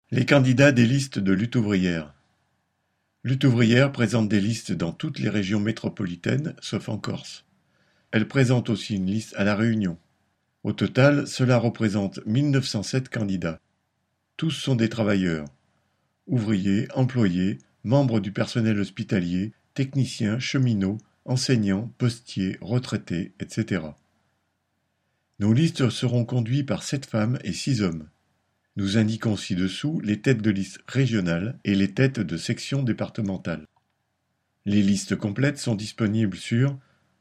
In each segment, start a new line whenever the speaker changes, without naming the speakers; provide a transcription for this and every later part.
Les candidats des listes de Lutte ouvrière. Lutte ouvrière présente des listes dans toutes les régions métropolitaines, sauf en Corse. Elle présente aussi une liste à La Réunion. Au total, cela représente 1907 candidats. Tous sont des travailleurs. Ouvriers, employés, membres du personnel hospitalier, techniciens, cheminots, enseignants, postiers, retraités, etc. Nos listes seront conduites par 7 femmes et 6 hommes. Nous indiquons ci-dessous les têtes de liste régionales et les têtes de section départementales. Les listes complètes sont disponibles sur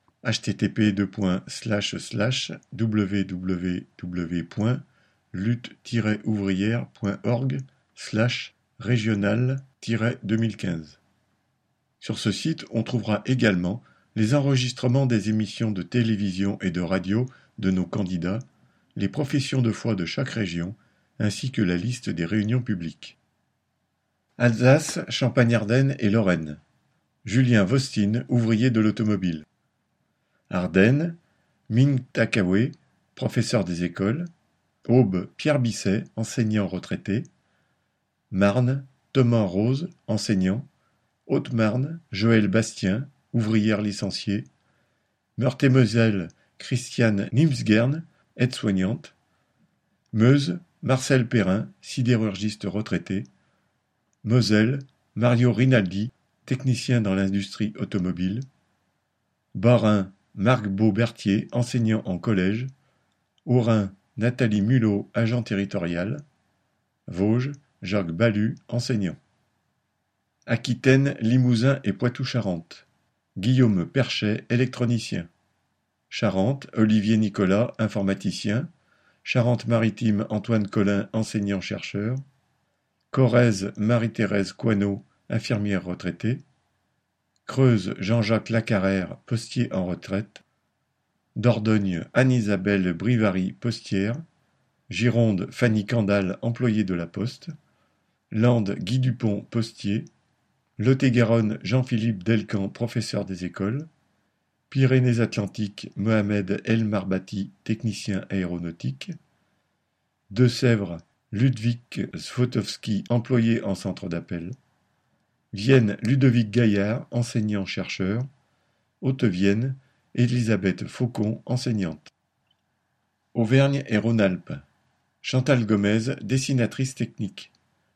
http://www.lutte-ouvrière.org/régional-2015. Sur ce site, on trouvera également les enregistrements des émissions de télévision et de radio de nos candidats, les professions de foi de chaque région, ainsi que la liste des réunions publiques. Alsace, Champagne-Ardenne et Lorraine. Julien Vostine, ouvrier de l'automobile. Ardennes, Ming Takawe, professeur des écoles. Aube, Pierre Bisset, enseignant retraité. Marne, Thomas Rose, enseignant. Haute-Marne, Joël Bastien, ouvrière licenciée. Meurthe-et-Moselle, Christiane Nimsgern, aide-soignante. Meuse, Marcel Perrin, sidérurgiste retraité. Moselle, Mario Rinaldi, technicien dans l'industrie automobile. Bas-Rhin, Marc Beau-Berthier, enseignant en collège. Haut-Rhin, Nathalie Mulot, agent territorial. Vosges, Jacques Balu, enseignant. Aquitaine, Limousin et Poitou-Charentes. Guillaume Perchet, électronicien. Charente, Olivier Nicolas, informaticien. Charente-Maritime, Antoine Collin, enseignant-chercheur. Corrèze, Marie-Thérèse Coineau, infirmière retraitée. Creuse, Jean-Jacques Lacarrère, postier en retraite. Dordogne, Anne-Isabelle Brivary, postière. Gironde, Fanny Candal, employée de la Poste. Landes, Guy Dupont, postier. Lot-et-Garonne, Jean-Philippe Delcamp, professeur des écoles. Pyrénées-Atlantiques, Mohamed El Marbati, technicien aéronautique. Deux-Sèvres, Ludwig Swotowski, employé en centre d'appel. Vienne, Ludovic Gaillard, enseignant-chercheur. Haute-Vienne, Élisabeth Faucon, enseignante. Auvergne et Rhône-Alpes. Chantal Gomez, dessinatrice technique.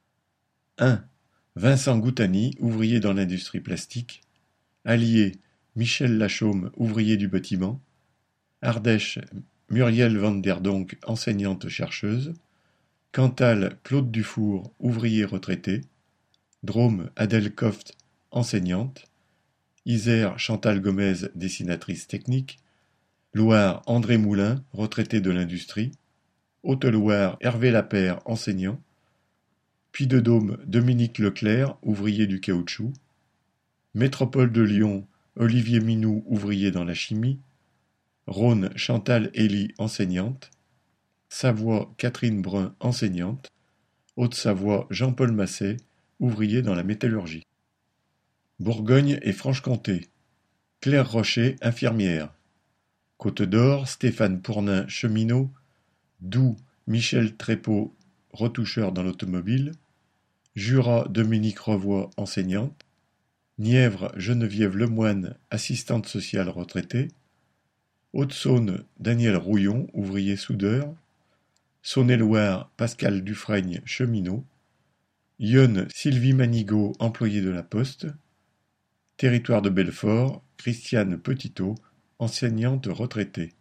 1. Vincent Goutani, ouvrier dans l'industrie plastique. Allier, Michel Lachaume, ouvrier du bâtiment. Ardèche, Muriel van der Donck, enseignante-chercheuse. Cantal, Claude Dufour, ouvrier retraité. Drôme, Adèle Coft, enseignante. Isère, Chantal Gomez, dessinatrice technique. Loire, André Moulin, retraité de l'industrie. Haute-Loire, Hervé Lapère, enseignant. Puy-de-Dôme, Dominique Leclerc, ouvrier du caoutchouc. Métropole de Lyon, Olivier Minoux, ouvrier dans la chimie. Rhône, Chantal Elie, enseignante. Savoie, Catherine Brun, enseignante. Haute-Savoie, Jean-Paul Masset, ouvrier dans la métallurgie. Bourgogne et Franche-Comté. Claire Rocher, infirmière. Côte-d'Or, Stéphane Pournin, cheminot. Doubs, Michel Trépeau, retoucheur dans l'automobile. Jura, Dominique Revoy, enseignante. Nièvre, Geneviève Lemoine, assistante sociale retraitée. Haute-Saône, Daniel Rouillon, ouvrier soudeur. Saône-et-Loire, Pascal Dufrègne, cheminot. Yonne, Sylvie Manigaud, employée de la Poste. Territoire de Belfort, Christiane Petitot, enseignante retraitée.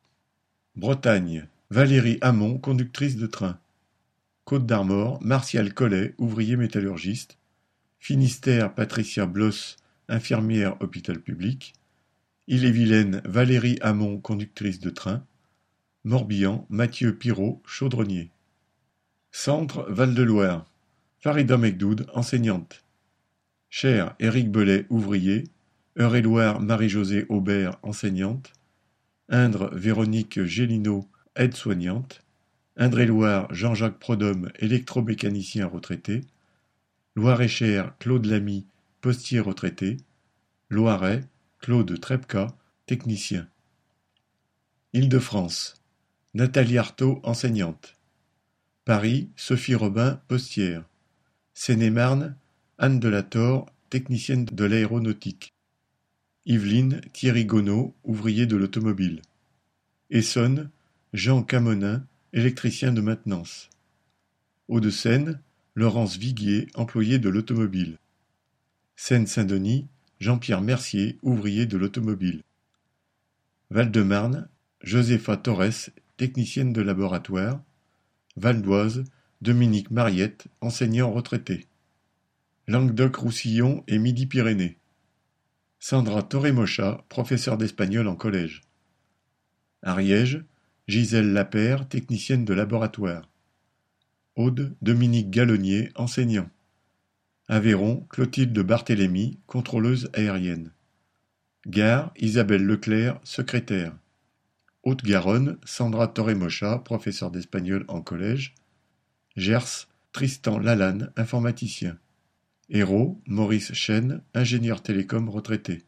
Bretagne, Valérie Hamon, conductrice de train. Côte-d'Armor, Martial Collet, ouvrier métallurgiste. Finistère, Patricia Bloss, infirmière hôpital public. Ille-et-Vilaine, Valérie Hamon, conductrice de train. Morbihan, Mathieu Pirot, chaudronnier. Centre, Val-de-Loire. Farida Mekdoud, enseignante. Cher, Éric Bellet, ouvrier. Eure-et-Loire, Marie-Josée Aubert, enseignante. Indre, Véronique Gélineau, aide-soignante. Indre-et-Loire, Jean-Jacques Prodhomme, électromécanicien retraité. Loir-et-Cher, Claude Lamy, postier retraité. Loiret, Claude Trepka, technicien. Île-de-France, Nathalie Artaud, enseignante. Paris, Sophie Robin, postière. Seine-et-Marne, Anne Delator, technicienne de l'aéronautique. Yvelines, Thierry Gonneau, ouvrier de l'automobile. Essonne, Jean Camonin, électricien de maintenance. Hauts-de-Seine, Laurence Viguier, employé de l'automobile. Seine-Saint-Denis, Jean-Pierre Mercier, ouvrier de l'automobile. Val-de-Marne, Josépha Torres, technicienne de laboratoire. Val d'Oise, Dominique Mariette, enseignant retraité. Languedoc-Roussillon et Midi-Pyrénées. Sandra Torremocha, professeure d'espagnol en collège. Ariège, Gisèle Lapère, technicienne de laboratoire. Aude, Dominique Gallonnier, enseignant. Aveyron, Clotilde Barthélemy, contrôleuse aérienne. Gare, Isabelle Leclerc, secrétaire. Haute-Garonne, Sandra Torremocha, professeure d'espagnol en collège. Gers, Tristan Lalanne, informaticien. Hérault, Maurice Chêne, ingénieur télécom retraité.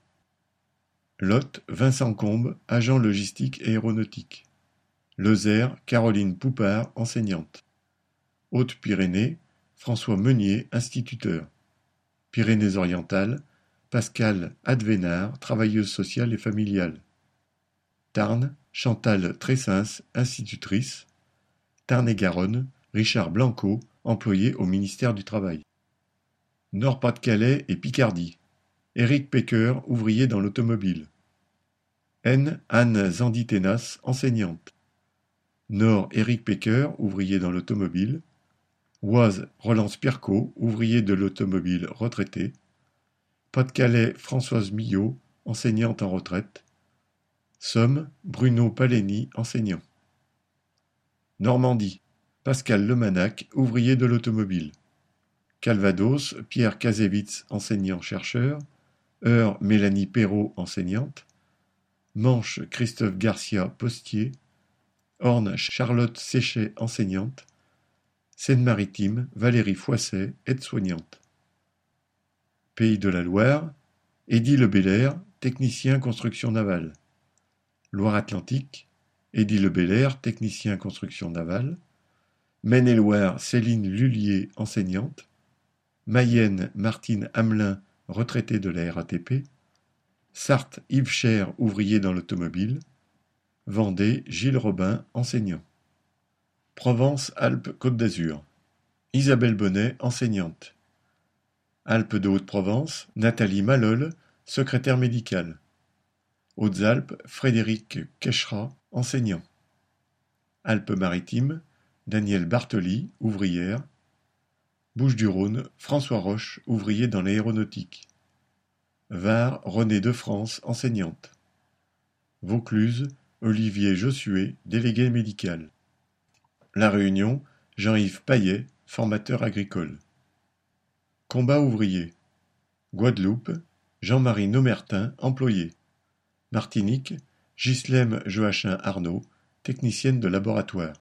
Lot, Vincent Combe, agent logistique aéronautique. Lozère, Caroline Poupard, enseignante. Haute-Pyrénées, François Meunier, instituteur. Pyrénées-Orientales, Pascale Advénard, travailleuse sociale et familiale. Tarn, Chantal Tressins, institutrice. Tarn-et-Garonne, Richard Blanco, employé au ministère du Travail. Nord-Pas-de-Calais et Picardie. Éric Pecker, ouvrier dans l'automobile. N. Anne Zanditenas, enseignante. Nord, Éric Pecker, ouvrier dans l'automobile. Oise, Rolance Piercot, ouvrier de l'automobile retraité. Pas-de-Calais, Françoise Millot, enseignante en retraite. Somme, Bruno Paleni, enseignant. Normandie, Pascal Lemanac, ouvrier de l'automobile. Calvados, Pierre Kazevitz, enseignant-chercheur. Eure, Mélanie Perrault, enseignante. Manche, Christophe Garcia, postier. Orne, Charlotte Séchet, enseignante. Seine-Maritime, Valérie Foisset, aide-soignante. Pays de la Loire, Édile Le Belair, technicien construction navale. Loire-Atlantique, Édile Le Belair, technicien construction navale. Maine-et-Loire, Céline Lullier, enseignante. Mayenne, Martine Hamelin, retraitée de la RATP. Sarthe, Yves Cher, ouvrier dans l'automobile. Vendée, Gilles Robin, enseignant. Provence-Alpes-Côte d'Azur. Isabelle Bonnet, enseignante. Alpes de Haute-Provence, Nathalie Malol, secrétaire médicale. Hautes-Alpes, Frédéric Quechera, enseignant. Alpes-Maritimes, Danielle Bartoli, ouvrière. Bouches-du-Rhône, François Roche, ouvrier dans l'aéronautique. Var, René de France, enseignante. Vaucluse, Olivier Jossué, délégué médical. La Réunion, Jean-Yves Paillet, formateur agricole. Combat ouvrier. Guadeloupe, Jean-Marie Nomertin, employé. Martinique, Ghislaine Joachim Arnaud, technicienne de laboratoire.